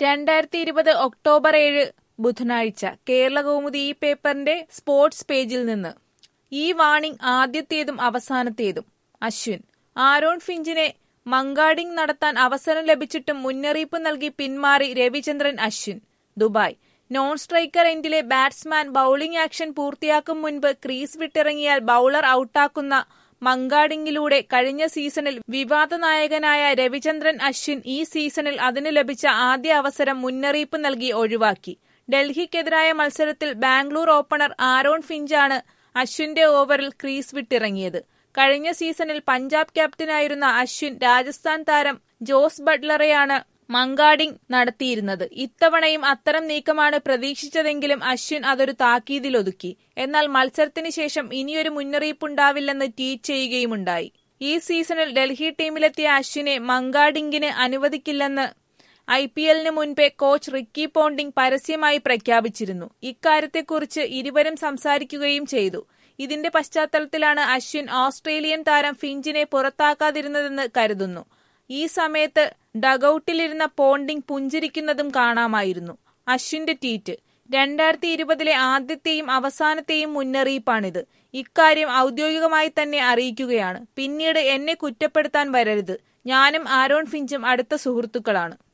2020 October 7 ബുധനാഴ്ച കേരളകൗമുദി ഈ പേപ്പറിന്റെ സ്പോർട്സ് പേജിൽ നിന്ന്. ഈ വാണിംഗ് ആദ്യത്തേതും അവസാനത്തേതും. അശ്വിൻ. ആരോൺ ഫിഞ്ചിനെ മങ്കാഡിംഗ് നടത്താൻ അവസരം ലഭിച്ചിട്ടും മുന്നറിയിപ്പ് നൽകി പിന്മാറി Ravichandran Ashwin. Dubai. Non striker എൻഡിലെ ബാറ്റ്സ്മാൻ ബൌളിംഗ് ആക്ഷൻ പൂർത്തിയാക്കും മുൻപ് ക്രീസ് വിട്ടിറങ്ങിയാൽ ബൌളർ ഔട്ടാക്കുന്ന മങ്കാഡിംഗിലൂടെ കഴിഞ്ഞ സീസണിൽ വിവാദ നായകനായ രവിചന്ദ്രൻ അശ്വിൻ ഈ സീസണിൽ അതിനു ലഭിച്ച ആദ്യ അവസരം മുന്നറിയിപ്പ് നൽകി ഒഴിവാക്കി. ഡൽഹിക്കെതിരായ മത്സരത്തിൽ ബാംഗ്ലൂർ ഓപ്പണർ ആരോൺ ഫിഞ്ചാണ് അശ്വിന്റെ ഓവറിൽ ക്രീസ് വിട്ടിറങ്ങിയത്. കഴിഞ്ഞ സീസണിൽ പഞ്ചാബ് ക്യാപ്റ്റനായിരുന്ന അശ്വിൻ രാജസ്ഥാൻ താരം ജോസ് ബട്ട്ലറെയാണ് മങ്കാഡിംഗ് നടത്തിയിരുന്നത്. ഇത്തവണയും അത്തരം നീക്കമാണ് പ്രതീക്ഷിച്ചതെങ്കിലും അശ്വിൻ അതൊരു താക്കീതിലൊതുക്കി. എന്നാൽ മത്സരത്തിന് ശേഷം ഇനിയൊരു മുന്നറിയിപ്പുണ്ടാവില്ലെന്ന് ട്വീറ്റ് ചെയ്യുകയുമുണ്ടായി. ഈ സീസണിൽ ഡൽഹി ടീമിലെത്തിയ അശ്വിനെ മങ്കാഡിംഗിന് അനുവദിക്കില്ലെന്ന് IPL മുൻപേ കോച്ച് റിക്കി പോണ്ടിംഗ് പരസ്യമായി പ്രഖ്യാപിച്ചിരുന്നു. ഇക്കാര്യത്തെക്കുറിച്ച് ഇരുവരും സംസാരിക്കുകയും ചെയ്തു. ഇതിന്റെ പശ്ചാത്തലത്തിലാണ് അശ്വിൻ ഓസ്ട്രേലിയൻ താരം ഫിഞ്ചിനെ പുറത്താക്കാതിരുന്നതെന്ന് കരുതുന്നു. ഈ സമയത്ത് ഡഗൌട്ടിലിരുന്ന പോണ്ടിംഗ് പുഞ്ചിരിക്കുന്നതും കാണാമായിരുന്നു. അശ്വിന്റെ ട്വീറ്റ്. 2020 ആദ്യത്തെയും അവസാനത്തെയും മുന്നറിയിപ്പാണിത്. ഇക്കാര്യം ഔദ്യോഗികമായി തന്നെ അറിയിക്കുകയാണ്. പിന്നീട് എന്നെ കുറ്റപ്പെടുത്താൻ വരരുത്. ഞാനും ആരോൺ ഫിഞ്ചും അടുത്ത സുഹൃത്തുക്കളാണ്.